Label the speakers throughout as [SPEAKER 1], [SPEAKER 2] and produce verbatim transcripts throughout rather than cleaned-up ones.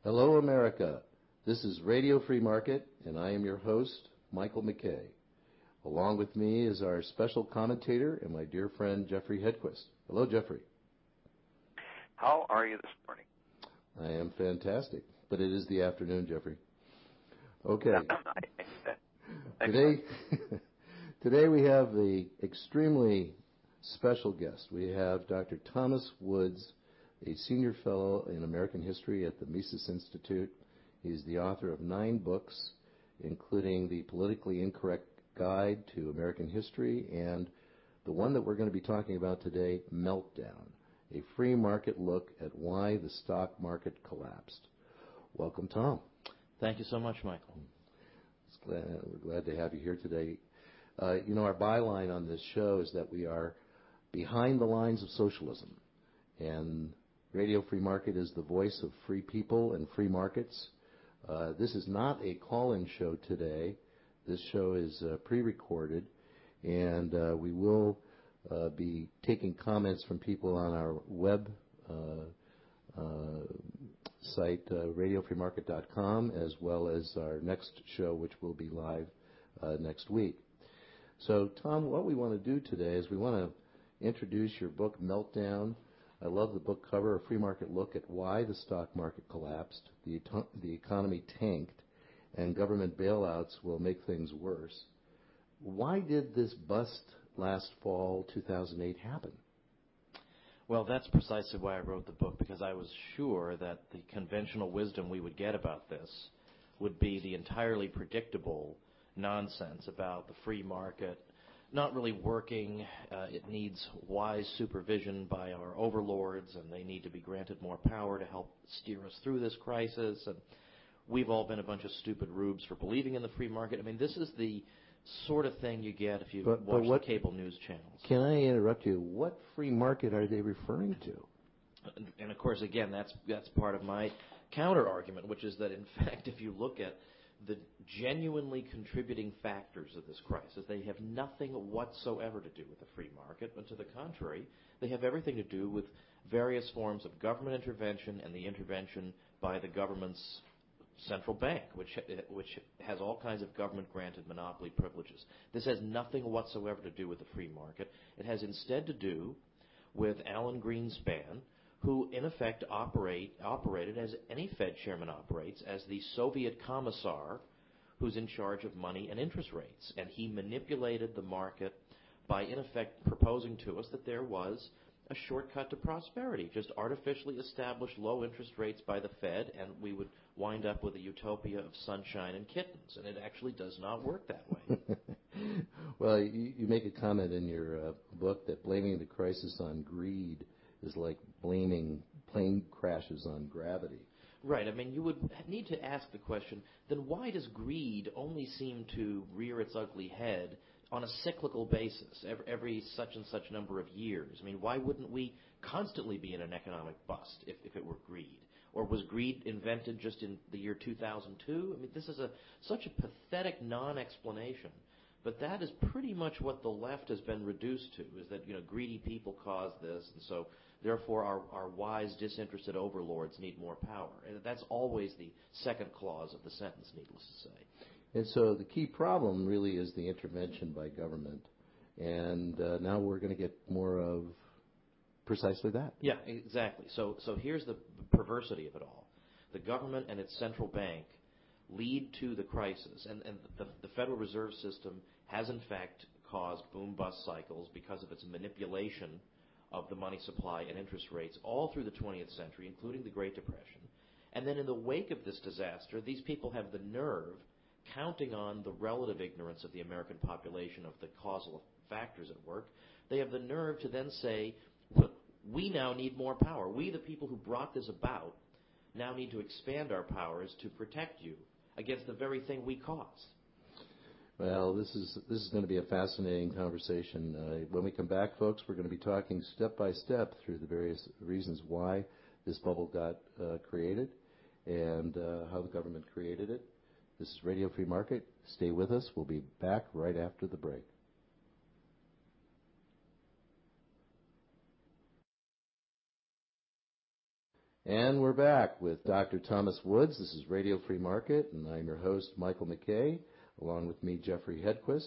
[SPEAKER 1] Hello, America. This is Radio Free Market, and I am your host, Michael McKay. Along with me is our special commentator and my dear friend, Jeffrey Hedquist. Hello, Jeffrey.
[SPEAKER 2] How are you this morning?
[SPEAKER 1] I am fantastic, but it is the afternoon, Jeffrey. Okay. Today, today we have the extremely special guest. We have Doctor Thomas Woods, a senior fellow in American history at the Mises Institute. He's the author of nine books, including The Politically Incorrect Guide to American History and the one that we're going to be talking about today, Meltdown, a free market look at why the stock market collapsed. Welcome, Tom.
[SPEAKER 3] Thank you so much, Michael.
[SPEAKER 1] It's glad, we're glad to have you here today. Uh, you know, our byline on this show is that we are behind the lines of socialism, and Radio Free Market is the voice of free people and free markets. Uh, this is not a call-in show today. This show is uh, pre-recorded, and uh, we will uh, be taking comments from people on our web uh, uh, site, uh, radio free market dot com, as well as our next show, which will be live uh, next week. So, Tom, what we want to do today is we want to introduce your book, Meltdown. I love the book cover, A Free Market Look at Why the Stock Market Collapsed, the, the Economy Tanked, and Government Bailouts Will Make Things Worse. Why did this bust last fall, two thousand eight, happen?
[SPEAKER 3] Well, that's precisely why I wrote the book, because I was sure that the conventional wisdom we would get about this would be the entirely predictable nonsense about the free market not really working. Uh, it needs wise supervision by our overlords, and they need to be granted more power to help steer us through this crisis. And we've all been a bunch of stupid rubes for believing in the free market. I mean, this is the sort of thing you get if you
[SPEAKER 1] but,
[SPEAKER 3] watch
[SPEAKER 1] but what,
[SPEAKER 3] the cable news channels.
[SPEAKER 1] Can I interrupt you? What free market are they referring to?
[SPEAKER 3] And, and of course, again, that's that's part of my counter argument, which is that, in fact, if you look at the genuinely contributing factors of this crisis, they have nothing whatsoever to do with the free market, but to the contrary, they have everything to do with various forms of government intervention and the intervention by the government's central bank, which which has all kinds of government-granted monopoly privileges. This has nothing whatsoever to do with the free market. It has instead to do with Alan Greenspan, who in effect operate, operated as any Fed chairman operates, as the Soviet commissar who's in charge of money and interest rates. And he manipulated the market by in effect proposing to us that there was a shortcut to prosperity, just artificially establish low interest rates by the Fed, and we would wind up with a utopia of sunshine and kittens. And it actually does not work that way.
[SPEAKER 1] Well, you, you make a comment in your uh, book that blaming the crisis on greed is like blaming plane crashes on gravity.
[SPEAKER 3] Right. I mean, you would need to ask the question, then why does greed only seem to rear its ugly head on a cyclical basis every, every such and such number of years? I mean, why wouldn't we constantly be in an economic bust if, if it were greed? Or was greed invented just in the year two thousand two? I mean, this is a such a pathetic non-explanation. But that is pretty much what the left has been reduced to, is that, you know, greedy people caused this, and so therefore our, our wise, disinterested overlords need more power. And that's always the second clause of the sentence, needless to say.
[SPEAKER 1] And so the key problem really is the intervention by government. And uh, now we're going to get more of precisely that.
[SPEAKER 3] Yeah, exactly. So, so here's the perversity of it all. The government and its central bank lead to the crisis, and, and the, the Federal Reserve System has in fact caused boom-bust cycles because of its manipulation of the money supply and interest rates all through the twentieth century, including the Great Depression. And then in the wake of this disaster, these people have the nerve, counting on the relative ignorance of the American population of the causal factors at work, they have the nerve to then say, we now need more power. We, the people who brought this about, now need to expand our powers to protect you against the very thing we caused.
[SPEAKER 1] Well, this is this is going to be a fascinating conversation. Uh, when we come back, folks, we're going to be talking step by step through the various reasons why this bubble got uh, created and uh, how the government created it. This is Radio Free Market. Stay with us. We'll be back right after the break. And we're back with Doctor Thomas Woods. This is Radio Free Market, and I'm your host, Michael McKay, along with me, Jeffrey Hedquist.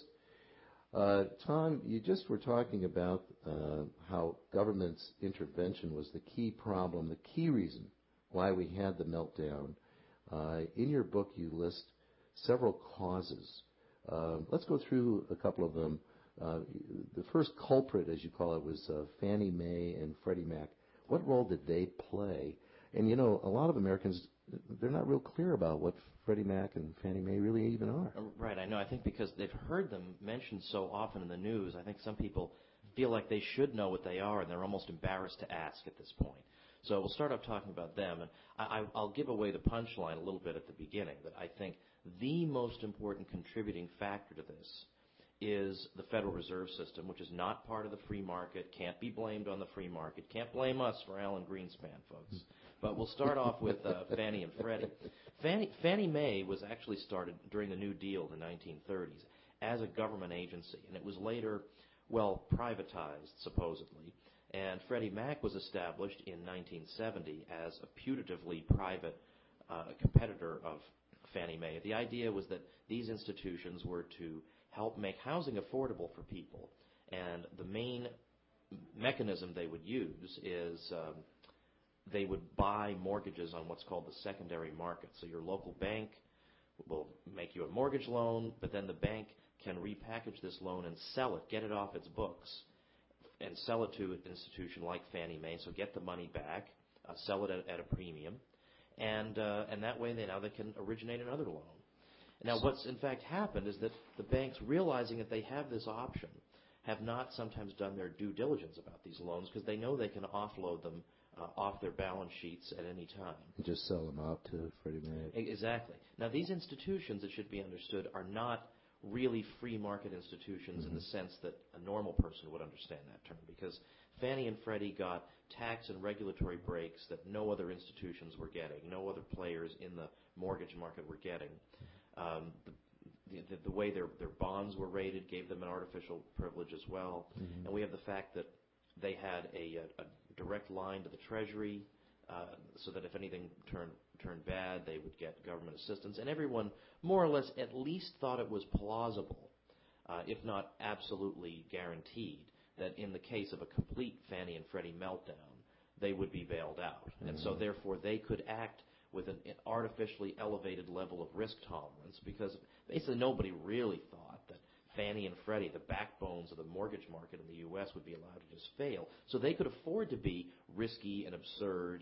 [SPEAKER 1] Uh, Tom, you just were talking about uh, how government's intervention was the key problem, the key reason why we had the meltdown. Uh, in your book, you list several causes. Uh, let's go through a couple of them. Uh, the first culprit, as you call it, was uh, Fannie Mae and Freddie Mac. What role did they play? And, you know, a lot of Americans, they're not real clear about what Freddie Mac and Fannie Mae really even are.
[SPEAKER 3] Right, I know. I think because they've heard them mentioned so often in the news, I think some people feel like they should know what they are, and they're almost embarrassed to ask at this point. So we'll start off talking about them, and I, I'll give away the punchline a little bit at the beginning, that I think the most important contributing factor to this is the Federal Reserve System, which is not part of the free market, can't be blamed on the free market, can't blame us for Alan Greenspan, folks. But we'll start off with uh, Fannie and Freddie. Fannie, Fannie Mae was actually started during the New Deal in the nineteen thirties as a government agency, and it was later, well, privatized, supposedly. And Freddie Mac was established in nineteen seventy as a putatively private uh, competitor of Fannie Mae. The idea was that these institutions were to help make housing affordable for people, and the main mechanism they would use is um, they would buy mortgages on what's called the secondary market. So your local bank will make you a mortgage loan, but then the bank can repackage this loan and sell it, get it off its books, and sell it to an institution like Fannie Mae, so get the money back, uh, sell it at, at a premium, and uh, and that way they now they can originate another loan. Now, what's in fact happened is that the banks, realizing that they have this option, have not sometimes done their due diligence about these loans because they know they can offload them uh, off their balance sheets at any time.
[SPEAKER 1] Just sell them out to Freddie Mac.
[SPEAKER 3] Exactly. Now, these institutions, it should be understood, are not really free market institutions mm-hmm. in the sense that a normal person would understand that term, because Fannie and Freddie got tax and regulatory breaks that no other institutions were getting, no other players in the mortgage market were getting. Um, the, the, the way their, their bonds were rated gave them an artificial privilege as well. Mm-hmm. And we have the fact that they had a, a, a direct line to the Treasury uh, so that if anything turned, turned bad, they would get government assistance. And everyone more or less at least thought it was plausible, uh, if not absolutely guaranteed, that in the case of a complete Fannie and Freddie meltdown, they would be bailed out. Mm-hmm. And so therefore they could act with an artificially elevated level of risk tolerance, because basically nobody really thought that Fannie and Freddie, the backbones of the mortgage market in the U S, would be allowed to just fail. So they could afford to be risky and absurd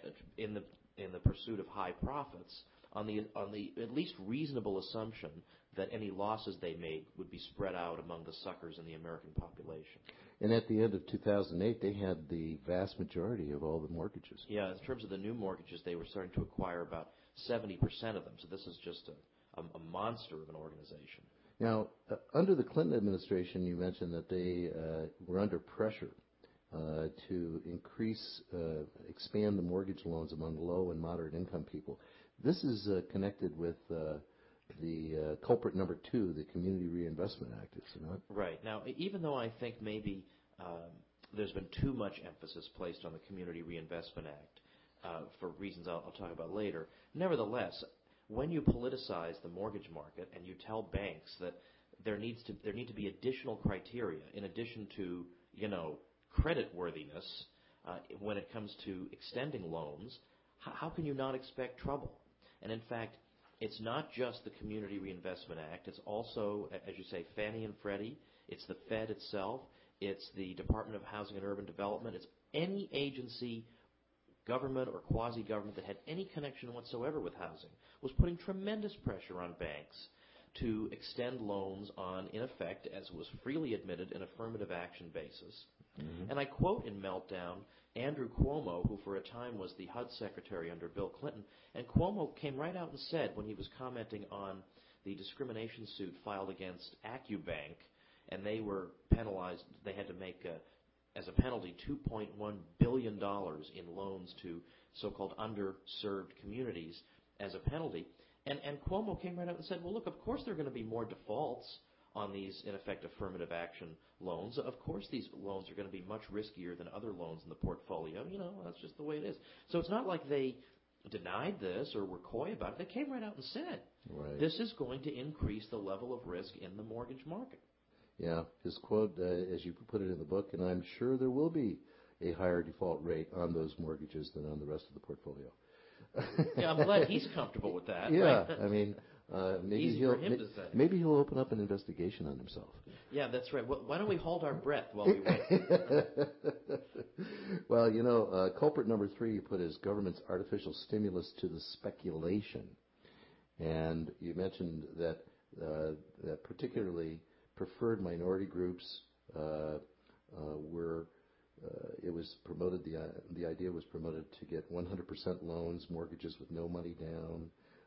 [SPEAKER 3] in the in the pursuit of high profits on the on the at least reasonable assumption that any losses they made would be spread out among the suckers in the American population.
[SPEAKER 1] And at the end of two thousand eight, they had the vast majority of all the mortgages.
[SPEAKER 3] Yeah, in terms of the new mortgages, they were starting to acquire about seventy percent of them. So this is just a, a, a monster of an organization.
[SPEAKER 1] Now, uh, under the Clinton administration, you mentioned that they uh, were under pressure uh, to increase, uh, expand the mortgage loans among low and moderate income people. This is uh, connected with uh, the uh, culprit number two, the Community Reinvestment Act, is it not?
[SPEAKER 3] Right. Now, even though I think maybe um, there's been too much emphasis placed on the Community Reinvestment Act uh, for reasons I'll, I'll talk about later, nevertheless, when you politicize the mortgage market and you tell banks that there needs to there need to be additional criteria in addition to, you know, credit worthiness uh, when it comes to extending loans, how, how can you not expect trouble? And in fact, it's not just the Community Reinvestment Act. It's also, as you say, Fannie and Freddie. It's the Fed itself. It's the Department of Housing and Urban Development. It's any agency, government or quasi-government, that had any connection whatsoever with housing was putting tremendous pressure on banks to extend loans on, in effect, as was freely admitted, an affirmative action basis. Mm-hmm. And I quote in Meltdown Andrew Cuomo, who for a time was the H U D secretary under Bill Clinton, and Cuomo came right out and said, when he was commenting on the discrimination suit filed against AccuBank, and they were penalized, they had to make, a, as a penalty, two point one billion dollars in loans to so-called underserved communities as a penalty. And, and Cuomo came right out and said, well, look, of course there are going to be more defaults on these, in effect, affirmative action loans. Of course, these loans are going to be much riskier than other loans in the portfolio. You know, that's just the way it is. So it's not like they denied this or were coy about it. They came right out and said,
[SPEAKER 1] right.
[SPEAKER 3] This is going to increase the level of risk in the mortgage market.
[SPEAKER 1] Yeah, his quote, uh, as you put it in the book, and I'm sure there will be a higher default rate on those mortgages than on the rest of the portfolio.
[SPEAKER 3] Yeah, I'm glad he's comfortable with that.
[SPEAKER 1] Yeah,
[SPEAKER 3] right?
[SPEAKER 1] I mean, uh, maybe
[SPEAKER 3] Easy
[SPEAKER 1] he'll
[SPEAKER 3] for him to say.
[SPEAKER 1] maybe he'll open up an investigation on himself.
[SPEAKER 3] Yeah, that's right. Why don't we hold our breath while we wait?
[SPEAKER 1] Well, you know, uh, culprit number three you put is government's artificial stimulus to the speculation, and you mentioned that uh, that particularly preferred minority groups uh, uh, were. Uh, it was promoted. The uh, the idea was promoted to get one hundred percent loans, mortgages with no money down,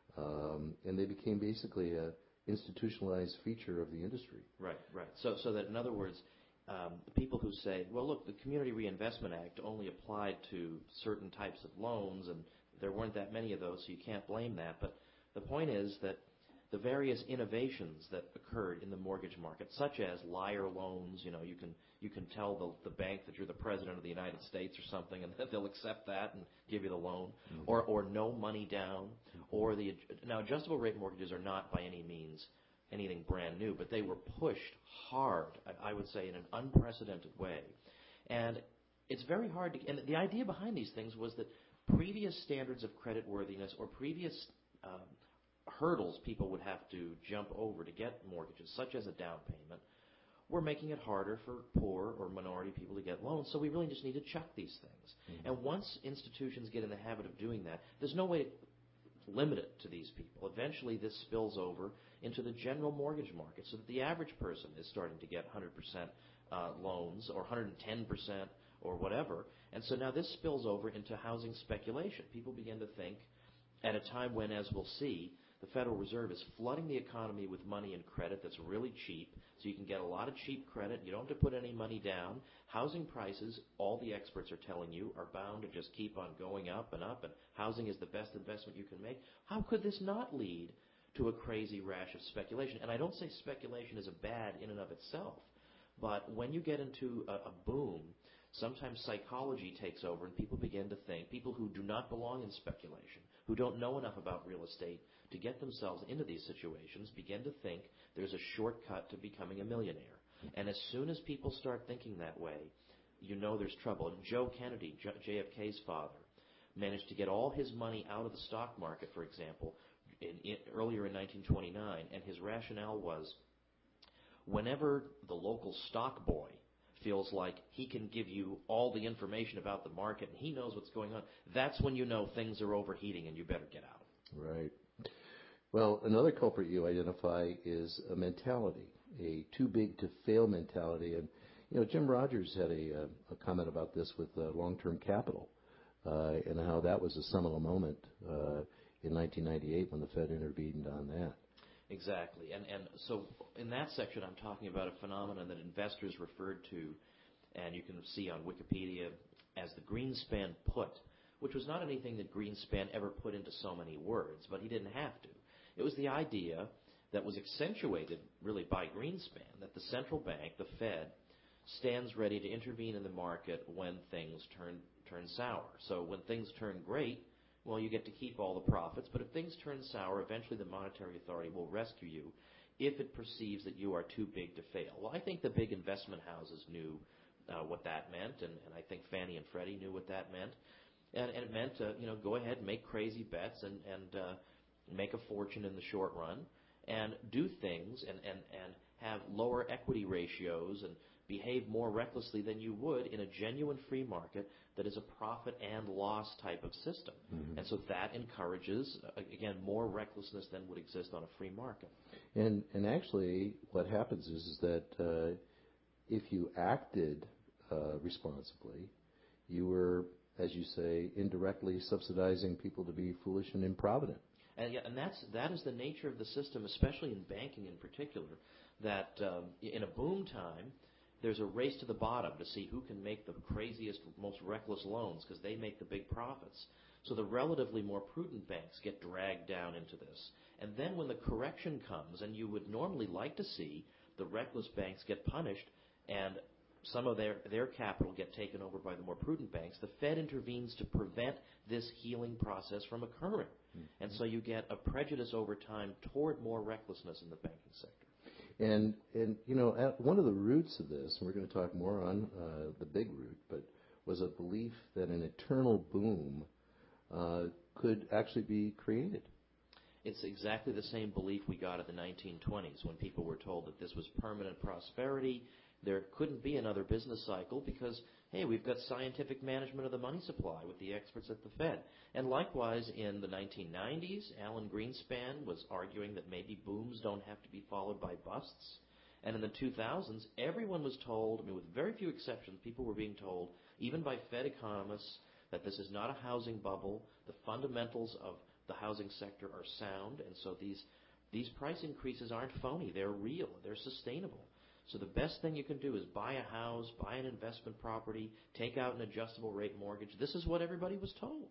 [SPEAKER 1] um, and they became basically a institutionalized feature of the industry.
[SPEAKER 3] Right, right. So, so that in other words, um, the people who say, well, look, the Community Reinvestment Act only applied to certain types of loans, and there weren't that many of those, so you can't blame that. But the point is that the various innovations that occurred in the mortgage market, such as liar loans, you know, you can you can tell the, the bank that you're the president of the United States or something, and they'll accept that and give you the loan, mm-hmm. or or no money down, mm-hmm. or the now adjustable rate mortgages are not by any means anything brand new, but they were pushed hard, I, I would say, in an unprecedented way, and it's very hard to. And the idea behind these things was that previous standards of creditworthiness or previous um, hurdles people would have to jump over to get mortgages, such as a down payment, were making it harder for poor or minority people to get loans. So we really just need to check these things. Mm-hmm. And once institutions get in the habit of doing that, there's no way to limit it to these people. Eventually this spills over into the general mortgage market so that the average person is starting to get one hundred percent uh, loans or one hundred ten percent or whatever. And so now this spills over into housing speculation. People begin to think at a time when, as we'll see, the Federal Reserve is flooding the economy with money and credit that's really cheap, so you can get a lot of cheap credit. You don't have to put any money down. Housing prices, all the experts are telling you, are bound to just keep on going up and up, and housing is the best investment you can make. How could this not lead to a crazy rash of speculation? And I don't say speculation is a bad in and of itself, but when you get into a, a boom, sometimes psychology takes over and people begin to think, people who do not belong in speculation, who don't know enough about real estate to get themselves into these situations, begin to think there's a shortcut to becoming a millionaire. And as soon as people start thinking that way, you know there's trouble. And Joe Kennedy, J F K's father, managed to get all his money out of the stock market, for example, in, in, earlier in nineteen twenty-nine, and his rationale was whenever the local stock boy feels like he can give you all the information about the market and he knows what's going on, that's when you know things are overheating and you better get out.
[SPEAKER 1] Right. Well, another culprit you identify is a mentality, a too big to fail mentality. And, you know, Jim Rogers had a, a comment about this with uh, long-term capital uh, and how that was a seminal moment uh, in nineteen ninety-eight when the Fed intervened on that.
[SPEAKER 3] Exactly. And and so in that section I'm talking about a phenomenon that investors referred to, and you can see on Wikipedia, as the Greenspan put, which was not anything that Greenspan ever put into so many words, but he didn't have to. It was the idea that was accentuated really by Greenspan, that the central bank, the Fed, stands ready to intervene in the market when things turn turn sour. So when things turn great, well, you get to keep all the profits. But if things turn sour, eventually the monetary authority will rescue you if it perceives that you are too big to fail. Well, I think the big investment houses knew uh, what that meant, and, and I think Fannie and Freddie knew what that meant. And, and it meant, uh, you know, go ahead and make crazy bets and, and uh, make a fortune in the short run and do things and, and, and have lower equity ratios and behave more recklessly than you would in a genuine free market that is a profit and loss type of system. Mm-hmm. And so that encourages, uh, again, more recklessness than would exist on a free market.
[SPEAKER 1] And and actually what happens is, is that uh, if you acted uh, responsibly, you were, as you say, indirectly subsidizing people to be foolish and improvident.
[SPEAKER 3] And, yeah, and that's, that is the nature of the system, especially in banking in particular, that um, in a boom time, there's a race to the bottom to see who can make the craziest, most reckless loans because they make the big profits. So the relatively more prudent banks get dragged down into this. And then when the correction comes, and you would normally like to see the reckless banks get punished and some of their, their capital get taken over by the more prudent banks, the Fed intervenes to prevent this healing process from occurring. Mm-hmm. And so you get a prejudice over time toward more recklessness in the banking sector.
[SPEAKER 1] And, and you know, at one of the roots of this, and we're going to talk more on uh, the big root, but was a belief that an eternal boom uh, could actually be created.
[SPEAKER 3] It's exactly the same belief we got in the nineteen twenties when people were told that this was permanent prosperity. There couldn't be another business cycle because, hey, we've got scientific management of the money supply with the experts at the Fed. And likewise, in the nineteen nineties, Alan Greenspan was arguing that maybe booms don't have to be followed by busts. And in the two thousands, everyone was told, I mean, with very few exceptions, people were being told, even by Fed economists, that this is not a housing bubble. The fundamentals of the housing sector are sound, and so these these price increases aren't phony. They're real. They're sustainable. So the best thing you can do is buy a house, buy an investment property, take out an adjustable rate mortgage. This is what everybody was told.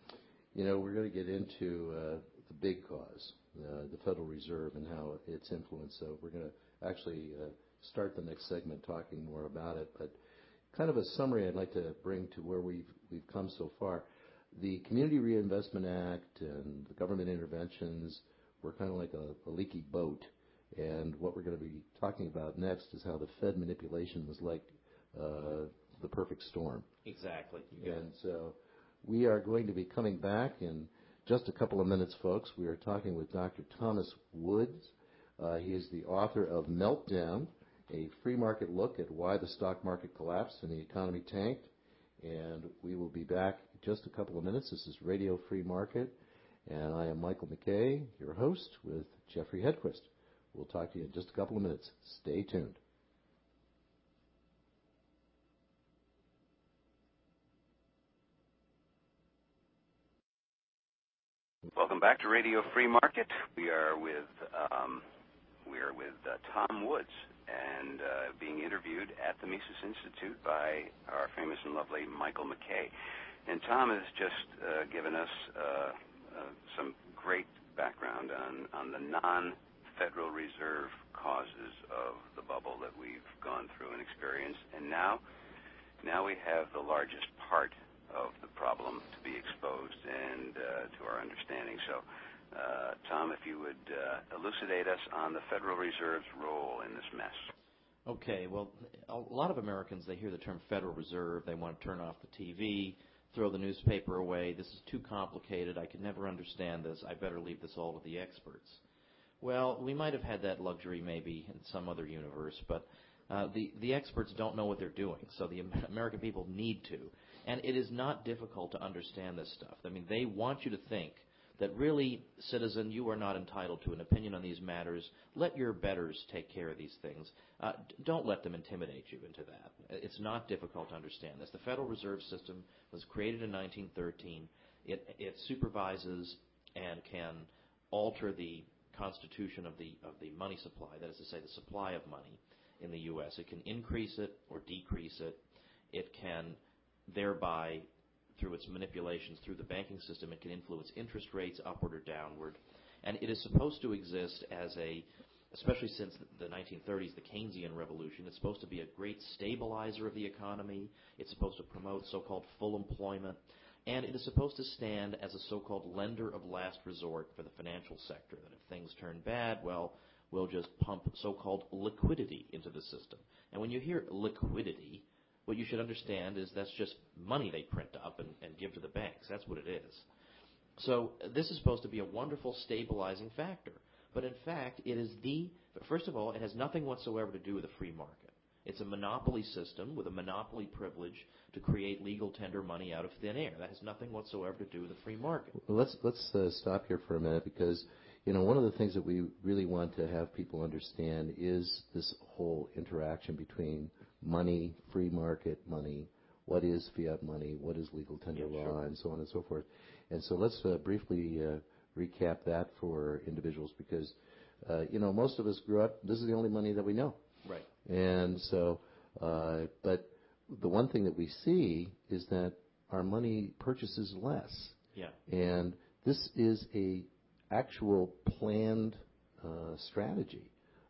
[SPEAKER 1] You know, we're going to get into uh, the big cause, uh, the Federal Reserve and how it's influenced. So we're going to actually uh, start the next segment talking more about it. But kind of a summary I'd like to bring to where we've we've come so far. The Community Reinvestment Act and the government interventions were kind of like a, a leaky boat. And what we're going to be talking about next is how the Fed manipulation was like uh, the perfect storm.
[SPEAKER 3] Exactly.
[SPEAKER 1] And so we are going to be coming back in just a couple of minutes, folks. We are talking with Doctor Thomas Woods. Uh, he is the author of Meltdown, a free market look at why the stock market collapsed and the economy tanked. And we will be back in just a couple of minutes. This is Radio Free Market, and I am Michael McKay, your host, with Jeffrey Hedquist. We'll talk to you in just a couple of minutes. Stay tuned.
[SPEAKER 2] Welcome back to Radio Free Market. We are with um, we are with uh, Tom Woods, and uh, being interviewed at the Mises Institute by our famous and lovely Michael McKay. And Tom has just uh, given us uh, uh, some great background on, on the non-Federal Reserve causes of the bubble that we've gone through and experienced. And now, now we have the largest part of the problem to be exposed and uh, to our understanding. So, uh, Tom, if you would uh, elucidate us on the Federal Reserve's role in this mess.
[SPEAKER 3] Okay, well, a lot of Americans, they hear the term Federal Reserve, they want to turn off the T V, throw the newspaper away. This is too complicated. I could never understand this. I better leave this all to the experts. Well, we might have had that luxury maybe in some other universe, but uh, the, the experts don't know what they're doing, so the American people need to. And it is not difficult to understand this stuff. I mean, they want you to think that really, citizen, you are not entitled to an opinion on these matters. Let your betters take care of these things. Uh, don't let them intimidate you into that. It's not difficult to understand this. The Federal Reserve System was created in nineteen thirteen. It, it supervises and can alter the constitution of the of the money supply, that is to say, the supply of money in the U S It can increase it or decrease it. It can thereby, through its manipulations through the banking system, it can influence interest rates upward or downward. And it is supposed to exist as a, especially since the nineteen thirties, the Keynesian revolution, it's supposed to be a great stabilizer of the economy. It's supposed to promote so-called full employment. And it is supposed to stand as a so-called lender of last resort for the financial sector, that if things turn bad, well, we'll just pump so-called liquidity into the system. And when you hear liquidity, what you should understand is that's just money they print up and, and give to the banks. That's what it is. So this is supposed to be a wonderful stabilizing factor. But in fact, it is the, first of all, it has nothing whatsoever to do with a free market. It's a monopoly system with a monopoly privilege to create legal tender money out of thin air. That has nothing whatsoever to do with a free market.
[SPEAKER 1] Well, let's let's uh, stop here for a minute, because you know one of the things that we really want to have people understand is this whole interaction between money, free market money, what is fiat money, what is legal tender
[SPEAKER 3] yeah,
[SPEAKER 1] law,
[SPEAKER 3] sure.
[SPEAKER 1] and so on and so forth. And so let's uh, briefly uh, recap that for individuals, because uh, you know most of us grew up, this is the only money that we know.
[SPEAKER 3] Right.
[SPEAKER 1] And so, uh, but the one thing that we see is that our money purchases less.
[SPEAKER 3] Yeah.
[SPEAKER 1] And this is a actual planned uh, strategy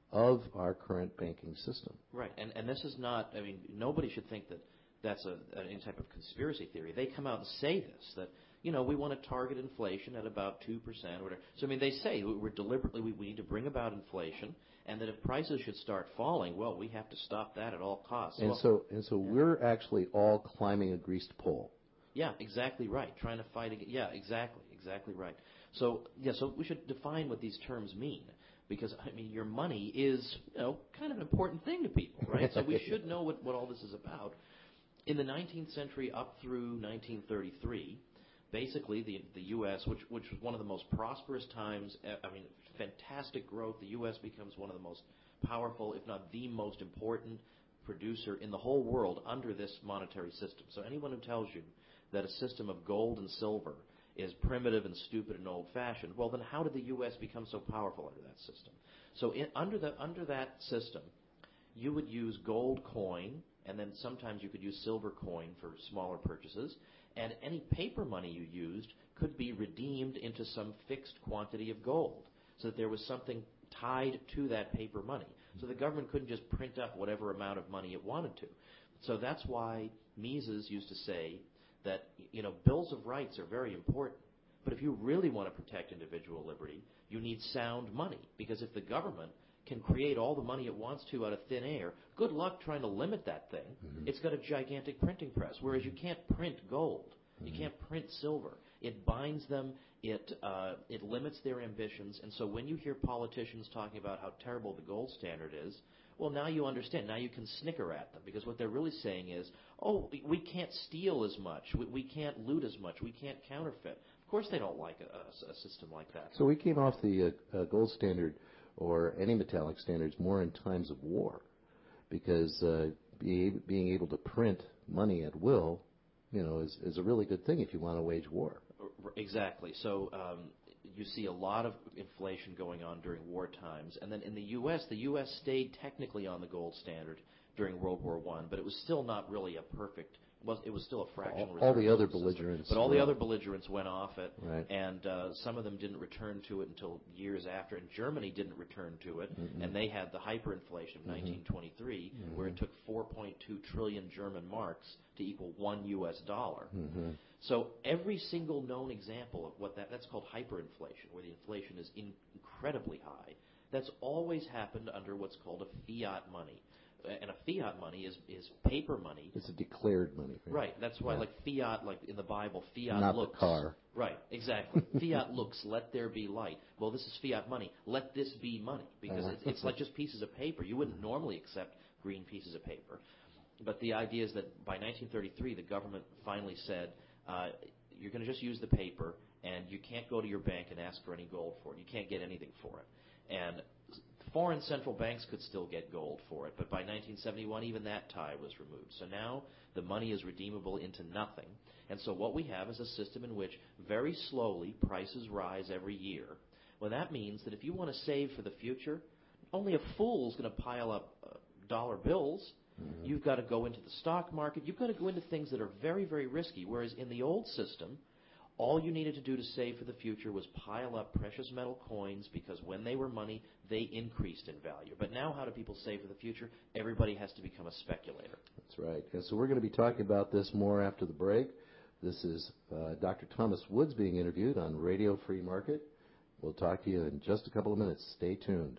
[SPEAKER 1] of our current banking system.
[SPEAKER 3] Right, and and this is not, I mean, nobody should think that that's a, any type of conspiracy theory. They come out and say this, that, you know, we want to target inflation at about two percent or whatever. So, I mean, they say we're deliberately, we, we need to bring about inflation, and that if prices should start falling, well, we have to stop that at all costs.
[SPEAKER 1] And
[SPEAKER 3] well,
[SPEAKER 1] so, and so
[SPEAKER 3] yeah.
[SPEAKER 1] we're actually all climbing a greased pole.
[SPEAKER 3] Yeah, exactly right. Trying to fight against, yeah, exactly, exactly right. So, yeah, so we should define what these terms mean. Because, I mean, your money is, you know, kind of an important thing to people, right? So we should know what, what all this is about. In the nineteenth century up through nineteen thirty-three, basically the the U S, which which was one of the most prosperous times, I mean, fantastic growth. The U S becomes one of the most powerful, if not the most important producer in the whole world under this monetary system. So anyone who tells you that a system of gold and silver is primitive and stupid and old-fashioned, well, then how did the U S become so powerful under that system? So in, under the under that system, you would use gold coin, and then sometimes you could use silver coin for smaller purchases, and any paper money you used could be redeemed into some fixed quantity of gold, so that there was something tied to that paper money. So the government couldn't just print up whatever amount of money it wanted to. So that's why Mises used to say that, you know, bills of rights are very important, but if you really want to protect individual liberty, you need sound money, because if the government can create all the money it wants to out of thin air, good luck trying to limit that thing. Mm-hmm. It's got a gigantic printing press, whereas you can't print gold. Mm-hmm. You can't print silver. It binds them. It uh, it limits their ambitions. And so when you hear politicians talking about how terrible the gold standard is, well, now you understand. Now you can snicker at them, because what they're really saying is, oh, we can't steal as much. We, we can't loot as much. We can't counterfeit. Of course they don't like a, a system like that.
[SPEAKER 1] So we came off the uh, uh, gold standard or any metallic standards more in times of war, because uh, be, being able to print money at will, you know, is, is a really good thing if you want to wage war.
[SPEAKER 3] Exactly. So um, you see a lot of inflation going on during war times, and then in the U S, the U S stayed technically on the gold standard during World War One, but it was still not really a perfect. Was it was still a fractional
[SPEAKER 1] all, all the other
[SPEAKER 3] system.
[SPEAKER 1] belligerents,
[SPEAKER 3] but all the other belligerents went off it,
[SPEAKER 1] right.
[SPEAKER 3] and uh, some of them didn't return to it until years after. And Germany didn't return to it,
[SPEAKER 1] mm-hmm.
[SPEAKER 3] and they had the hyperinflation of mm-hmm. nineteen twenty-three, mm-hmm. where it took four point two trillion German marks to equal one U S dollar.
[SPEAKER 1] Mm-hmm.
[SPEAKER 3] So every single known example of what that that's called hyperinflation, where the inflation is in, incredibly high. That's always happened under what's called a fiat money. And a fiat money is, is paper money.
[SPEAKER 1] It's a declared money. Right.
[SPEAKER 3] Right. That's why, yeah. like fiat, like in the Bible, fiat
[SPEAKER 1] Not
[SPEAKER 3] looks.
[SPEAKER 1] the car.
[SPEAKER 3] Right. Exactly. Fiat looks. Let there be light. Well, this is fiat money. Let this be money, because uh-huh. it's, it's like just pieces of paper. You wouldn't normally accept green pieces of paper, but the idea is that by nineteen thirty-three, the government finally said, uh, "You're going to just use the paper, and you can't go to your bank and ask for any gold for it. You can't get anything for it." And foreign central banks could still get gold for it, but by nineteen seventy-one, even that tie was removed. So now the money is redeemable into nothing. And so what we have is a system in which very slowly prices rise every year. Well, that means that if you want to save for the future, only a fool's going to pile up uh, dollar bills. Mm-hmm. You've got to go into the stock market. You've got to go into things that are very, very risky, whereas in the old system, all you needed to do to save for the future was pile up precious metal coins, because when they were money, they increased in value. But now how do people save for the future? Everybody has to become a speculator.
[SPEAKER 1] That's right. And so we're going to be talking about this more after the break. This is uh, Doctor Thomas Woods being interviewed on Radio Free Market. We'll talk to you in just a couple of minutes. Stay tuned.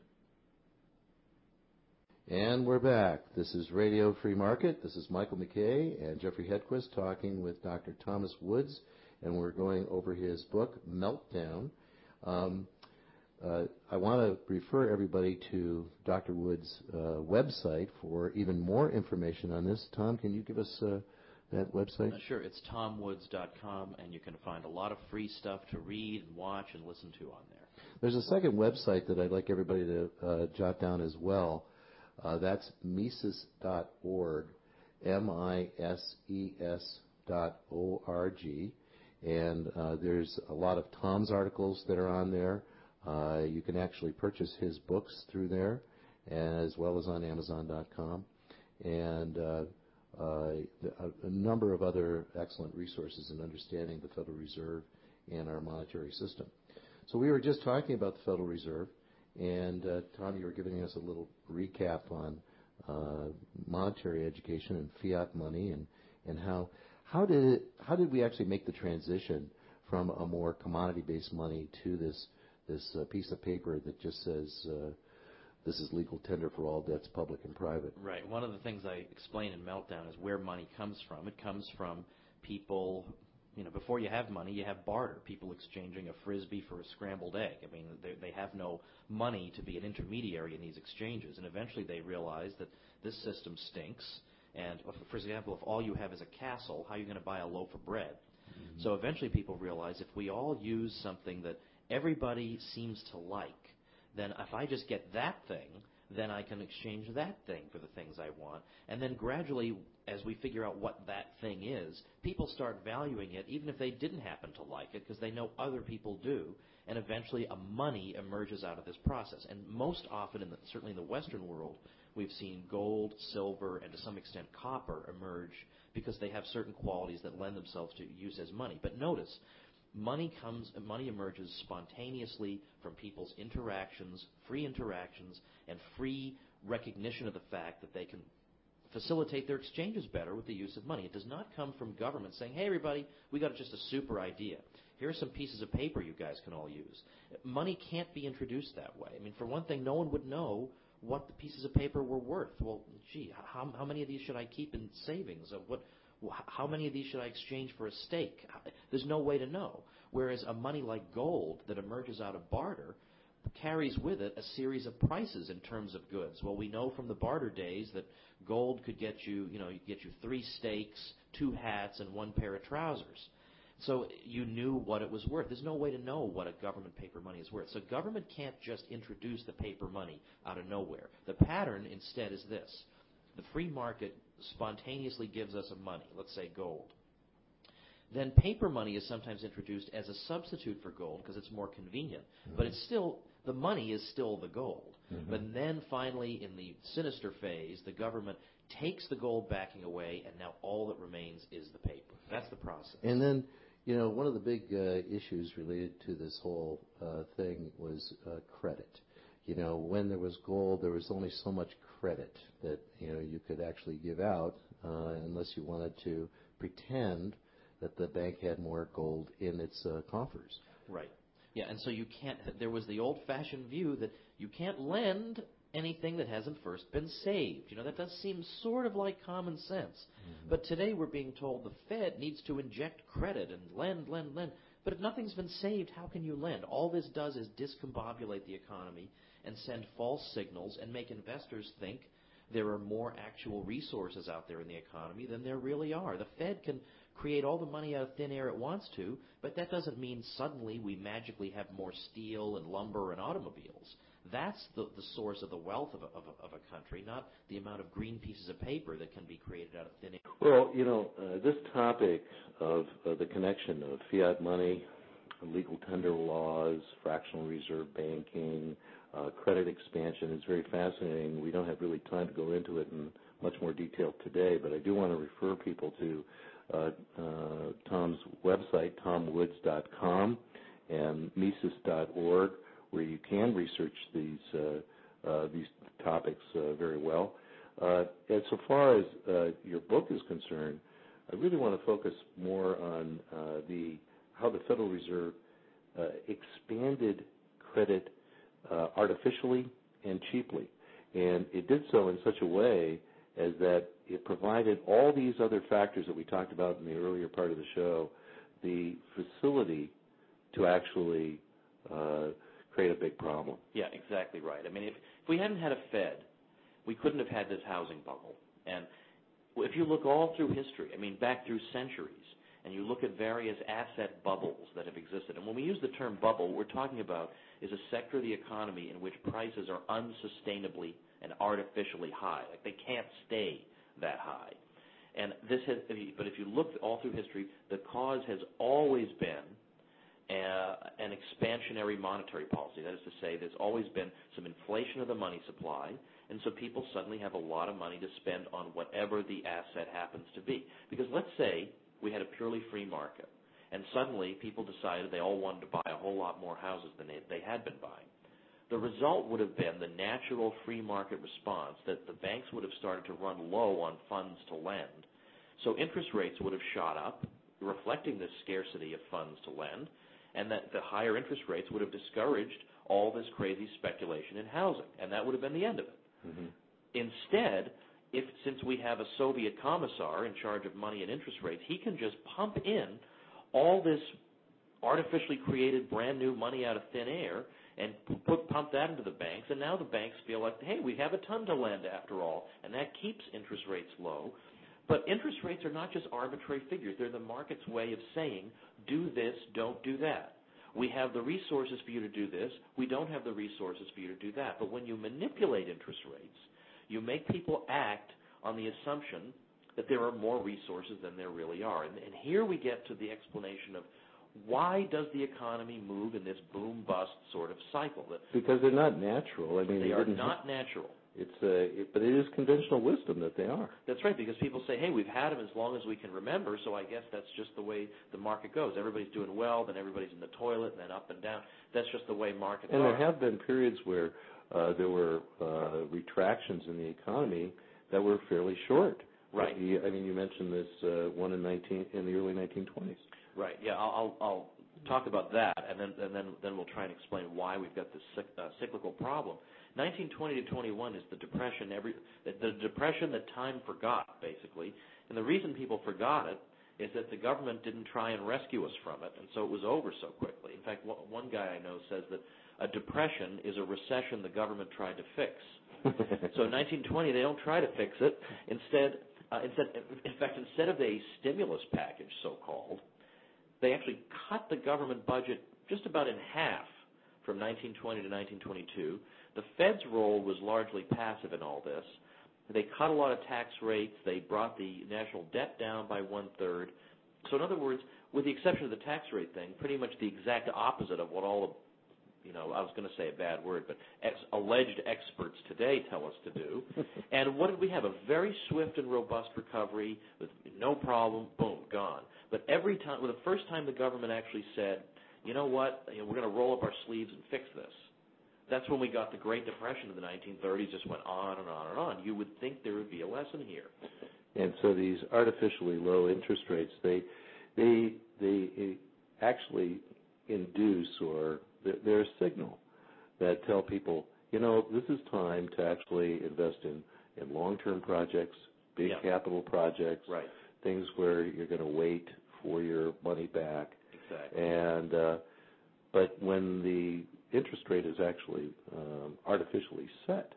[SPEAKER 1] And we're back. This is Radio Free Market. This is Michael McKay and Jeffrey Hedquist talking with Doctor Thomas Woods, and we're going over his book, Meltdown. Um, uh, I want to refer everybody to Doctor Woods' uh, website for even more information on this. Tom, can you give us uh, that website?
[SPEAKER 3] Uh, sure. It's tom woods dot com, and you can find a lot of free stuff to read and watch and listen to on there.
[SPEAKER 1] There's a second website that I'd like everybody to uh, jot down as well. Uh, that's Mises dot org, M I S E S dot O R G. And uh, there's a lot of Tom's articles that are on there. Uh, you can actually purchase his books through there, as well as on amazon dot com. And uh, uh, a, a number of other excellent resources in understanding the Federal Reserve and our monetary system. So we were just talking about the Federal Reserve, And uh, Tom, you were giving us a little recap on uh, monetary education and fiat money, and, and how how did it, how did we actually make the transition from a more commodity-based money to this this uh, piece of paper that just says uh, this is legal tender for all debts, public and private?
[SPEAKER 3] Right. One of the things I explain in Meltdown is where money comes from. It comes from people. You know, before you have money, you have barter. People exchanging a Frisbee for a scrambled egg. I mean, they, they have no money to be an intermediary in these exchanges. And eventually they realize that this system stinks. And, for example, if all you have is a castle, how are you going to buy a loaf of bread? Mm-hmm. So eventually people realize if we all use something that everybody seems to like, then if I just get that thing, then I can exchange that thing for the things I want. And then gradually, as we figure out what that thing is, people start valuing it, even if they didn't happen to like it, because they know other people do. And eventually a money emerges out of this process. And most often, in the, certainly in the Western world, we've seen gold, silver, and to some extent copper emerge because they have certain qualities that lend themselves to use as money. But notice, Money comes, money emerges spontaneously from people's interactions, free interactions, and free recognition of the fact that they can facilitate their exchanges better with the use of money. It does not come from government saying, hey, everybody, we got just a super idea. Here are some pieces of paper you guys can all use. Money can't be introduced that way. I mean, for one thing, no one would know what the pieces of paper were worth. Well, gee, how, how many of these should I keep in savings? Of what? How many of these should I exchange for a steak? There's no way to know. Whereas a money like gold that emerges out of barter carries with it a series of prices in terms of goods. Well, we know from the barter days that gold could get you, you know, get you three steaks, two hats, and one pair of trousers. So you knew what it was worth. There's no way to know what a government paper money is worth. So government can't just introduce the paper money out of nowhere. The pattern instead is this. The free market spontaneously gives us a money, let's say gold. Then paper money is sometimes introduced as a substitute for gold because it's more convenient. Mm-hmm. But it's still, the money is still the gold. Mm-hmm. But then finally, in the sinister phase, the government takes the gold backing away, and now all that remains is the paper. That's the process.
[SPEAKER 1] And then, you know, one of the big uh, issues related to this whole uh, thing was uh, credit. You know, when there was gold, there was only so much credit that, you know, you could actually give out uh, unless you wanted to pretend that the bank had more gold in its uh, coffers.
[SPEAKER 3] Right. Yeah, and so you can't, there was the old-fashioned view that you can't lend anything that hasn't first been saved. You know, that does seem sort of like common sense. Mm-hmm. But today we're being told the Fed needs to inject credit and lend, lend, lend. But if nothing's been saved, how can you lend? All this does is discombobulate the economy and send false signals and make investors think there are more actual resources out there in the economy than there really are. The Fed can create all the money out of thin air it wants to, but that doesn't mean suddenly we magically have more steel and lumber and automobiles. That's the, the source of the wealth of a, of, a, of a country, not the amount of green pieces of paper that can be created out of thin air.
[SPEAKER 1] Well, you know, uh, this topic of uh, the connection of fiat money, legal tender laws, fractional reserve banking, uh, credit expansion is very fascinating. We don't have really time to go into it in much more detail today, but I do want to refer people to uh, uh, Tom's website, tom woods dot com and Mises dot org, where you can research these uh, uh, these topics uh, very well. Uh, and so far as uh, your book is concerned, I really want to focus more on uh, the how the Federal Reserve uh, expanded credit uh, artificially and cheaply, and it did so in such a way as that it provided all these other factors that we talked about in the earlier part of the show, the facility to actually uh, create a big problem.
[SPEAKER 3] Yeah, exactly right. I mean, if, if we hadn't had a Fed, we couldn't have had this housing bubble. And if you look all through history, I mean, back through centuries, and you look at various asset bubbles that have existed, and when we use the term bubble, what we're talking about is a sector of the economy in which prices are unsustainably and artificially high. Like, they can't stay that high. And this has, but if you look all through history, the cause has always been Uh, an expansionary monetary policy. That is to say, there's always been some inflation of the money supply, and so people suddenly have a lot of money to spend on whatever the asset happens to be. Because let's say we had a purely free market, and suddenly people decided they all wanted to buy a whole lot more houses than they, they had been buying. the result would have been the natural free market response that the banks would have started to run low on funds to lend. So interest rates would have shot up, reflecting this scarcity of funds to lend, and that the higher interest rates would have discouraged all this crazy speculation in housing, and that would have been the end of it. Mm-hmm. Instead, if since we have a Soviet commissar in charge of money and interest rates, he can just pump in all this artificially created brand new money out of thin air and put, pump that into the banks, and now the banks feel like, hey, we have a ton to lend after all, and that keeps interest rates low. But interest rates are not just arbitrary figures. They're the market's way of saying, do this, don't do that. We have the resources for you to do this. We don't have the resources for you to do that. But when you manipulate interest rates, you make people act on the assumption that there are more resources than there really are. And, and here we get to the explanation of why does the economy move in this boom-bust sort of cycle? That
[SPEAKER 1] because they're not natural. I mean,
[SPEAKER 3] they are not natural.
[SPEAKER 1] It's uh, it, but it is conventional wisdom that they are.
[SPEAKER 3] That's right, because people say, hey, we've had them as long as we can remember, so I guess that's just the way the market goes. Everybody's doing well, then everybody's in the toilet, and then up and down. That's just the way markets
[SPEAKER 1] and
[SPEAKER 3] are.
[SPEAKER 1] And there have been periods where uh, there were uh, retractions in the economy that were fairly short.
[SPEAKER 3] Right.
[SPEAKER 1] I mean, you mentioned this uh, one in nineteen in the early nineteen twenties.
[SPEAKER 3] Right. Yeah, I'll, I'll, I'll talk about that, and then and then then we'll try and explain why we've got this uh, cyclical problem. nineteen twenty to twenty-one is the depression. Every the, the depression that time forgot, basically, and the reason people forgot it is that the government didn't try and rescue us from it, and so it was over so quickly. In fact, one guy I know says that a depression is a recession the government tried to fix. So in nineteen twenty, they don't try to fix it. Instead, uh, instead, in fact, instead of a stimulus package, so-called, they actually cut the government budget just about in half from nineteen twenty to nineteen twenty-two. The Fed's role was largely passive in all this. They cut a lot of tax rates. They brought the national debt down by one-third. So in other words, with the exception of the tax rate thing, pretty much the exact opposite of what all of, you know, I was going to say a bad word, but ex- alleged experts today tell us to do. And what did we have? A very swift and robust recovery with no problem, boom, gone. But every time, well, the first time the government actually said, you know what, you know, we're going to roll up our sleeves and fix this. That's when we got the Great Depression of the nineteen thirties, just went on and on and on. You would think there would be a lesson here.
[SPEAKER 1] And so these artificially low interest rates, they they they actually induce, or they're a signal that tell people, you know, this is time to actually invest in, in long-term projects, big
[SPEAKER 3] yeah.
[SPEAKER 1] capital projects,
[SPEAKER 3] right.
[SPEAKER 1] things where you're going to wait for your money back.
[SPEAKER 3] Exactly.
[SPEAKER 1] And uh, but when the interest rate is actually um, artificially set,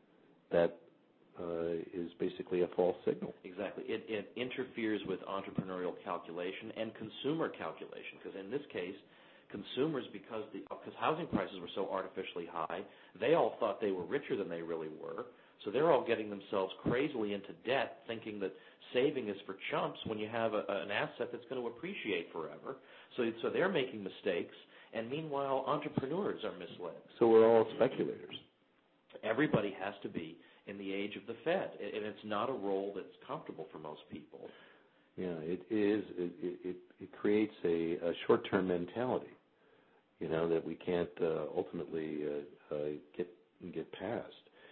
[SPEAKER 1] that uh, is basically a false signal.
[SPEAKER 3] Exactly. It, it interferes with entrepreneurial calculation and consumer calculation, because in this case, consumers, because the because housing prices were so artificially high, they all thought they were richer than they really were. So they're all getting themselves crazily into debt, thinking that saving is for chumps when you have a, an asset that's going to appreciate forever. So, so they're making mistakes, and meanwhile, entrepreneurs are misled.
[SPEAKER 1] So we're all speculators.
[SPEAKER 3] Everybody has to be in the age of the Fed, and it's not a role that's comfortable for most people.
[SPEAKER 1] Yeah, it is. It, it, it creates a, a short-term mentality, you know, that we can't uh, ultimately uh, uh, get get past.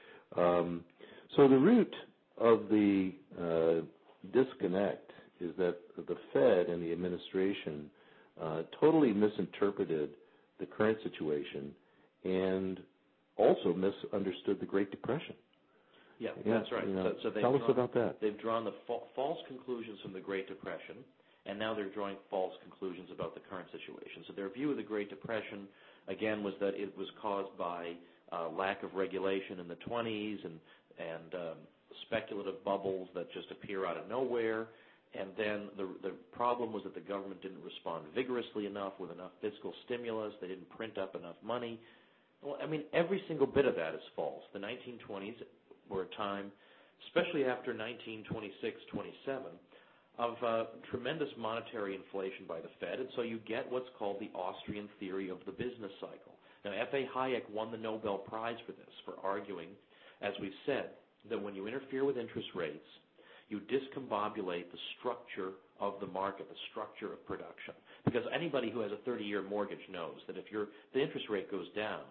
[SPEAKER 1] Um, so the root of the uh, disconnect is that the Fed and the administration uh, totally misinterpreted the current situation and also misunderstood the Great Depression.
[SPEAKER 3] Yeah,
[SPEAKER 1] yeah
[SPEAKER 3] that's right.
[SPEAKER 1] You know,
[SPEAKER 3] so, so
[SPEAKER 1] tell
[SPEAKER 3] drawn,
[SPEAKER 1] us about that.
[SPEAKER 3] They've drawn the fa- false conclusions from the Great Depression, and now they're drawing false conclusions about the current situation. So their view of the Great Depression, again, was that it was caused by uh, lack of regulation in the twenties and, and um, speculative bubbles that just appear out of nowhere. And then the, the problem was that the government didn't respond vigorously enough with enough fiscal stimulus. They didn't print up enough money. Well, I mean, every single bit of that is false. The nineteen twenties were a time, especially after nineteen twenty-six twenty-seven, of uh, tremendous monetary inflation by the Fed, and so you get what's called the Austrian theory of the business cycle. Now, F A Hayek won the Nobel Prize for this, for arguing, as we've said, that when you interfere with interest rates, you discombobulate the structure of the market, the structure of production. Because anybody who has a thirty-year mortgage knows that if your the interest rate goes down,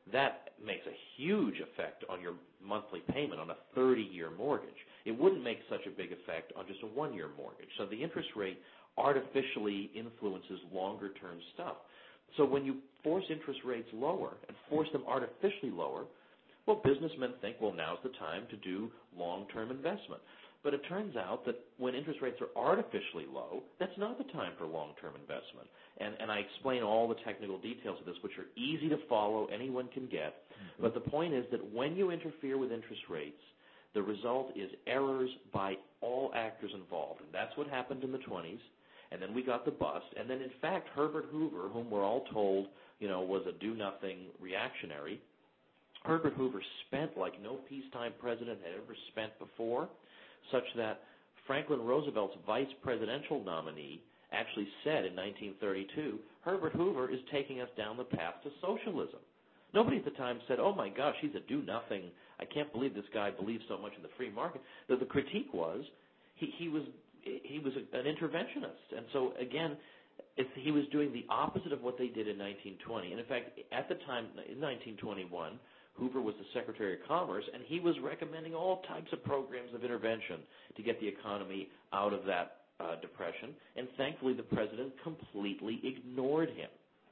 [SPEAKER 3] that makes a huge effect on your monthly payment on a thirty-year mortgage. It wouldn't make such a big effect on just a one-year mortgage. So the interest rate artificially influences longer-term stuff. So when you force interest rates lower and force them artificially lower, well, businessmen think, well, now's the time to do long-term investment. But it turns out that when interest rates are artificially low, that's not the time for long-term investment. And, and I explain all the technical details of this, which are easy to follow, anyone can get. Mm-hmm. But the point is that when you interfere with interest rates, the result is errors by all actors involved. And that's what happened in the twenties. And then we got the bust. And then, in fact, Herbert Hoover, whom we're all told, you know, was a do-nothing reactionary, Herbert Hoover spent like no peacetime president had ever spent before, such that Franklin Roosevelt's vice presidential nominee actually said in nineteen thirty-two, Herbert Hoover is taking us down the path to socialism. Nobody at the time said, oh, my gosh, he's a do-nothing. I can't believe this guy believes so much in the free market. The, the critique was he, he was he was a, an interventionist. And so, again, if he was doing the opposite of what they did in nineteen twenty. And, in fact, at the time, in nineteen twenty-one, Hoover was the Secretary of Commerce, and he was recommending all types of programs of intervention to get the economy out of that uh, depression. And thankfully, the president completely ignored him.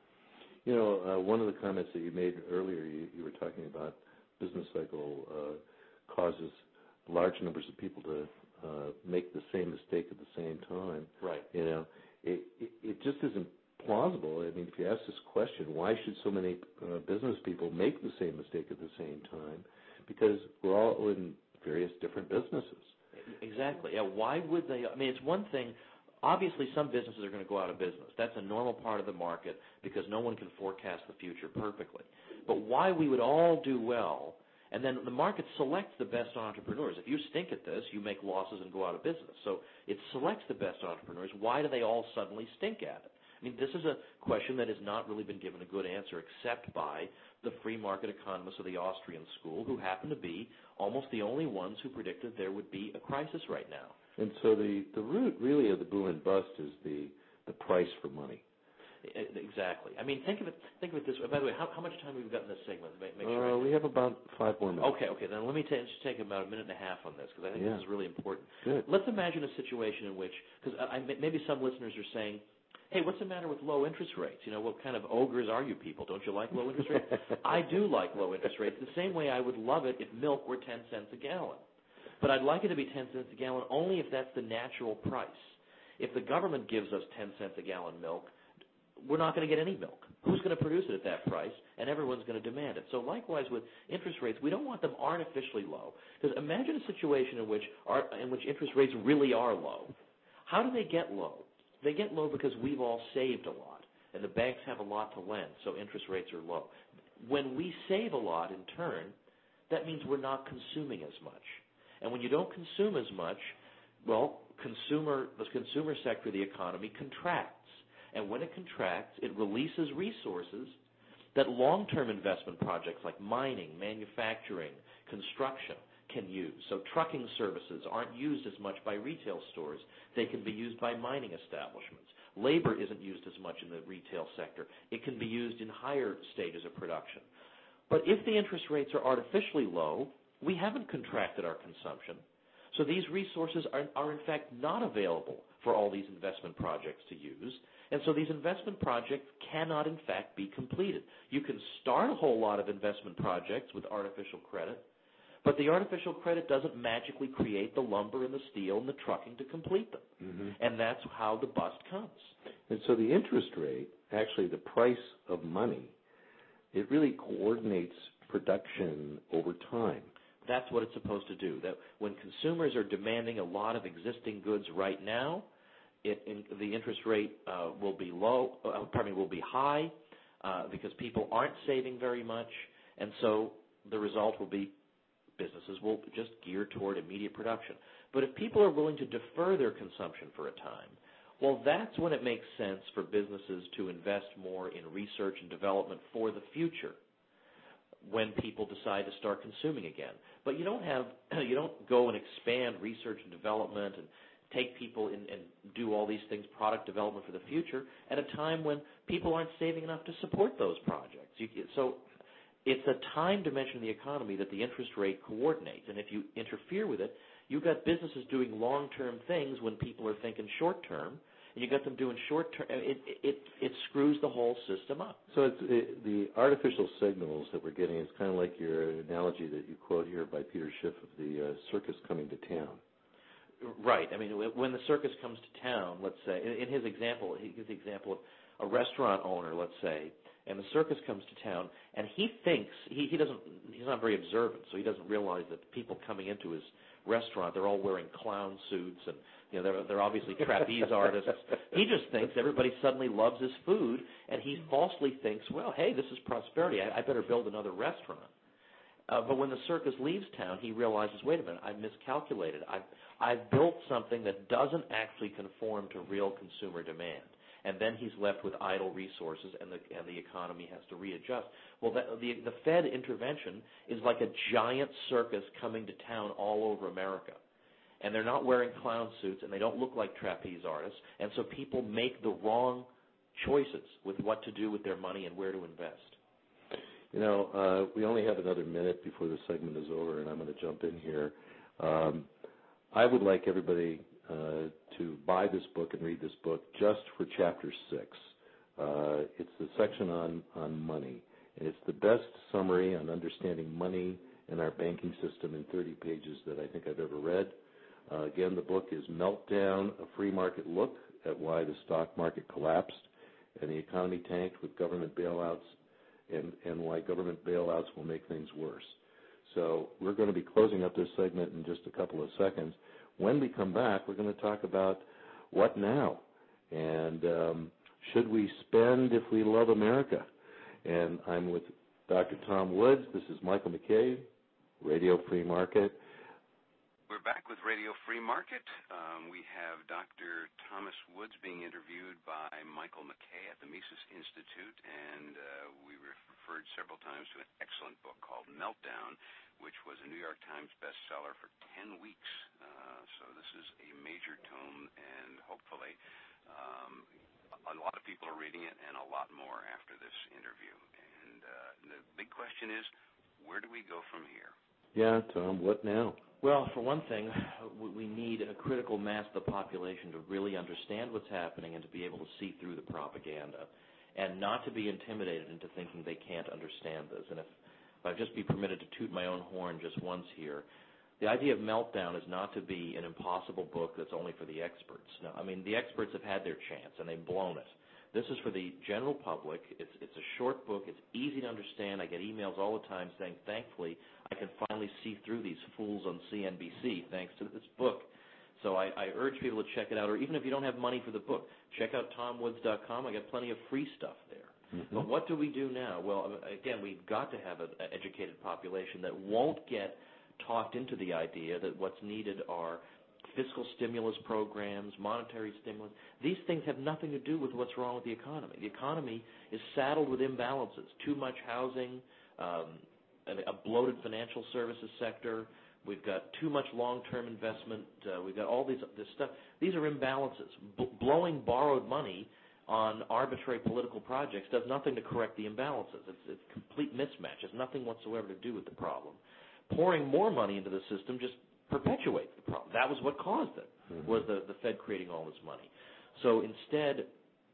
[SPEAKER 1] You know, uh, one of the comments that you made earlier, you, you were talking about business cycle uh, causes large numbers of people to uh, make the same mistake at the same time.
[SPEAKER 3] Right.
[SPEAKER 1] You know, it, it, it just isn't plausible. I mean, if you ask this question, why should so many uh, business people make the same mistake at the same time? Because we're all in various different businesses.
[SPEAKER 3] Exactly. Yeah, why would they? I mean, it's one thing. Obviously, some businesses are going to go out of business. That's a normal part of the market because no one can forecast the future perfectly. But why we would all do well, and then the market selects the best entrepreneurs. If you stink at this, you make losses and go out of business. So it selects the best entrepreneurs. Why do they all suddenly stink at it? I mean, this is a question that has not really been given a good answer except by the free market economists of the Austrian school, who happen to be almost the only ones who predicted there would be a crisis right now.
[SPEAKER 1] And so the, the root really of the boom and bust is the, the price for money.
[SPEAKER 3] Exactly. I mean, think of it. Think of it this way. By the way, how, how much time have we got in this segment? Make, make
[SPEAKER 1] sure uh, we have about five more minutes.
[SPEAKER 3] Okay. Okay. Then let me t- just take about a minute and a half on this because I think
[SPEAKER 1] yeah.
[SPEAKER 3] this is really important.
[SPEAKER 1] Good.
[SPEAKER 3] Let's imagine a situation in which, because I, I, maybe some listeners are saying, hey, what's the matter with low interest rates? You know, what kind of ogres are you people? Don't you like low interest rates? I do like low interest rates the same way I would love it if milk were ten cents a gallon. But I'd like it to be ten cents a gallon only if that's the natural price. If the government gives us ten cents a gallon milk, we're not going to get any milk. Who's going to produce it at that price? And everyone's going to demand it. So likewise with interest rates, we don't want them artificially low. Because imagine a situation in which, our, in which interest rates really are low. How do they get low? They get low because we've all saved a lot, and the banks have a lot to lend, so interest rates are low. When we save a lot in turn, that means we're not consuming as much. And when you don't consume as much, well, consumer, the consumer sector of the economy contracts. And when it contracts, it releases resources that long-term investment projects like mining, manufacturing, construction can use. So trucking services aren't used as much by retail stores. They can be used by mining establishments. Labor isn't used as much in the retail sector. It can be used in higher stages of production. But if the interest rates are artificially low, we haven't contracted our consumption. So these resources are, are in fact not available for all these investment projects to use. And so these investment projects cannot in fact be completed. You can start a whole lot of investment projects with artificial credit, but the artificial credit doesn't magically create the lumber and the steel and the trucking to complete them. Mm-hmm. And that's how the bust comes.
[SPEAKER 1] And so the interest rate, actually the price of money, it really coordinates production over time.
[SPEAKER 3] That's what it's supposed to do. That when consumers are demanding a lot of existing goods right now, it, in, the interest rate uh, will be low. Uh, pardon me, will be high uh, because people aren't saving very much, and so the result will be businesses will just gear toward immediate production. But if people are willing to defer their consumption for a time, well, that's when it makes sense for businesses to invest more in research and development for the future, when people decide to start consuming again. But you don't have, you don't go and expand research and development and take people in and do all these things, product development for the future, at a time when people aren't saving enough to support those projects. You, so it's a time dimension of the economy that the interest rate coordinates. And if you interfere with it, you've got businesses doing long-term things when people are thinking short-term, and you got them doing short-term. It, it, it screws the whole system up.
[SPEAKER 1] So it's, it, the artificial signals that we're getting is kind of like your analogy that you quote here by Peter Schiff of the uh, circus coming to town.
[SPEAKER 3] Right. I mean, when the circus comes to town, let's say, in, in his example, he gives the example of a restaurant owner, let's say, and the circus comes to town, and he thinks, he, he doesn't, he's not very observant, so he doesn't realize that the people coming into his restaurant, they're all wearing clown suits, and, you know, they're, they're obviously trapeze artists. He just thinks everybody suddenly loves his food, and he falsely thinks, well, hey, this is prosperity, I, I better build another restaurant. Uh, but when the circus leaves town, he realizes, wait a minute, I've miscalculated. I've, I've built something that doesn't actually conform to real consumer demand. And then he's left with idle resources, and the and the economy has to readjust. Well, the, the the Fed intervention is like a giant circus coming to town all over America, and they're not wearing clown suits, and they don't look like trapeze artists, and so people make the wrong choices with what to do with their money and where to invest.
[SPEAKER 1] You know, uh, we only have another minute before the segment is over, and I'm going to jump in here. Um, I would like everybody uh, to buy this book and read this book just for chapter six. Uh, it's the section on, on money, and it's the best summary on understanding money and our banking system in thirty pages that I think I've ever read. Uh, again, the book is Meltdown, A Free Market Look at Why the Stock Market Collapsed and the Economy Tanked with Government Bailouts, and, and why government bailouts will make things worse. So we're going to be closing up this segment in just a couple of seconds. When we come back, we're going to talk about what now, and um, should we spend if we love America? And I'm with Doctor Tom Woods. This is Michael McKay, Radio Free Market.
[SPEAKER 2] We're back with Radio Free Market. Um, we have Doctor Thomas Woods being interviewed by Michael McKay at the Mises Institute, and uh, we referred several times to an excellent book called Meltdown, which was a New York Times bestseller for ten weeks. Uh, so this is a major tome, and hopefully um, a lot of people are reading it, and a lot more after this interview. And uh, the big question is, where do we go from here?
[SPEAKER 1] Yeah, Tom, what now?
[SPEAKER 3] Well, for one thing, we need a critical mass of the population to really understand what's happening and to be able to see through the propaganda and not to be intimidated into thinking they can't understand this. And if, if I'd just be permitted to toot my own horn just once here, the idea of Meltdown is not to be an impossible book that's only for the experts. No, I mean, the experts have had their chance and they've blown it. This is for the general public. It's, it's a short book. It's easy to understand. I get emails all the time saying, thankfully, I can finally see through these fools on C N B C thanks to this book. So I, I urge people to check it out, or even if you don't have money for the book, check out tom woods dot com. I got plenty of free stuff there. Mm-hmm. But what do we do now? Well, again, we've got to have an educated population that won't get talked into the idea that what's needed are fiscal stimulus programs, monetary stimulus. These things have nothing to do with what's wrong with the economy. The economy is saddled with imbalances, too much housing, um, a bloated financial services sector. We've got too much long-term investment. Uh, we've got all these this stuff. These are imbalances. B- blowing borrowed money on arbitrary political projects does nothing to correct the imbalances. It's, it's complete mismatch. It has nothing whatsoever to do with the problem. Pouring more money into the system just perpetuates the problem. That was what caused it, mm-hmm. was the, the Fed creating all this money. So instead,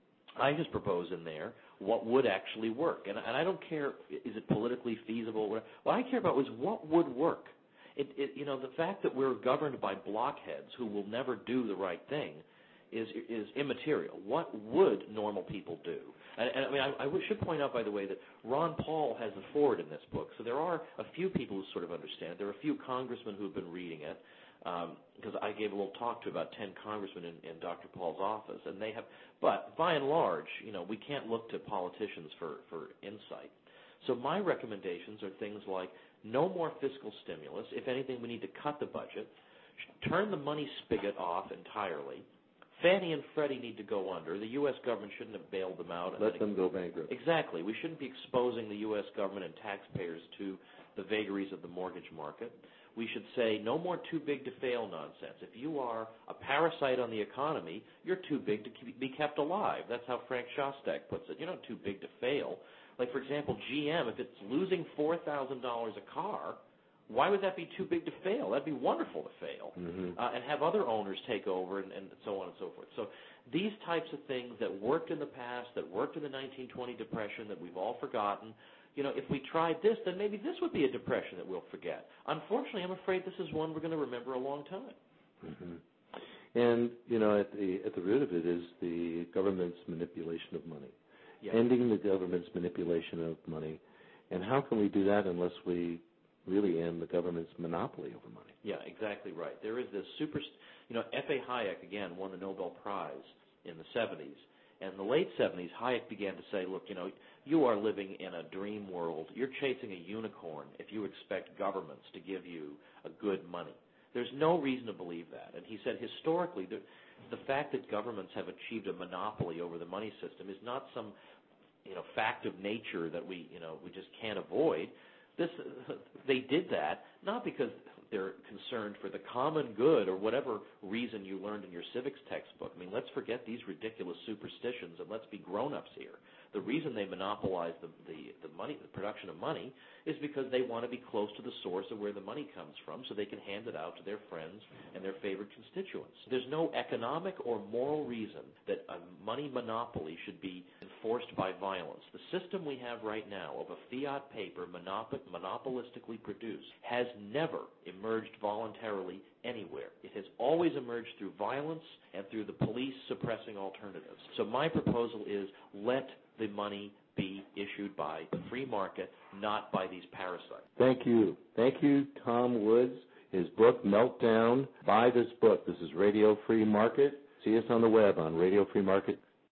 [SPEAKER 3] I just propose in there what would actually work. And, and I don't care, is it politically feasible? What I care about is what would work. It, it, you know, the fact that we're governed by blockheads who will never do the right thing is is immaterial. What would normal people do? And, and I mean, I, I should point out, by the way, that Ron Paul has a foreword in this book, so there are a few people who sort of understand it. There are a few congressmen who have been reading it, because um, I gave a little talk to about ten congressmen in, in Doctor Paul's office, and they have. But by and large, you know, we can't look to politicians for, for insight. So my recommendations are things like no more fiscal stimulus. If anything, we need to cut the budget, turn the money spigot off entirely. Fannie and Freddie need to go under. The U S government shouldn't have bailed them out.
[SPEAKER 1] Let them go bankrupt.
[SPEAKER 3] Exactly. We shouldn't be exposing the U S government and taxpayers to the vagaries of the mortgage market. We should say no more too big to fail nonsense. If you are a parasite on the economy, you're too big to be kept alive. That's how Frank Shostak puts it. You're not too big to fail. Like, for example, G M, if it's losing four thousand dollars a car, why would that be too big to fail? That'd be wonderful to fail,
[SPEAKER 1] mm-hmm.
[SPEAKER 3] uh, and have other owners take over and, and so on and so forth. So these types of things that worked in the past, that worked in the nineteen twenty Depression, that we've all forgotten, you know, if we tried this, then maybe this would be a depression that we'll forget. Unfortunately, I'm afraid this is one we're going to remember a long time.
[SPEAKER 1] Mm-hmm. And, you know, at the at the root of it is the government's manipulation of money,
[SPEAKER 3] Yeah.
[SPEAKER 1] ending the government's manipulation of money. And how can we do that unless we really end the government's monopoly over money?
[SPEAKER 3] Yeah, exactly right. There is this super, you know, F A Hayek, again, won the Nobel Prize in the seventies. And in the late seventies, Hayek began to say, look, you know, you are living in a dream world. You're chasing a unicorn if you expect governments to give you a good money. There's no reason to believe that. And he said historically, the, the fact that governments have achieved a monopoly over the money system is not some, you know, fact of nature that we, you know, we just can't avoid. This, they did that not because they're concerned for the common good or whatever reason you learned in your civics textbook. I mean, let's forget these ridiculous superstitions and let's be grown-ups here. The reason they monopolize the, the, the money, the production of money, is because they want to be close to the source of where the money comes from so they can hand it out to their friends and their favorite constituents. There's no economic or moral reason that a money monopoly should be enforced by violence. The system we have right now of a fiat paper monop- monopolistically produced has never emerged voluntarily anywhere. It has always emerged through violence and through the police suppressing alternatives. So my proposal is let the money be issued by the free market, not by these parasites.
[SPEAKER 1] Thank you. Thank you, Tom Woods. His book, Meltdown. Buy this book. This is Radio Free Market. See us on the web on radio free market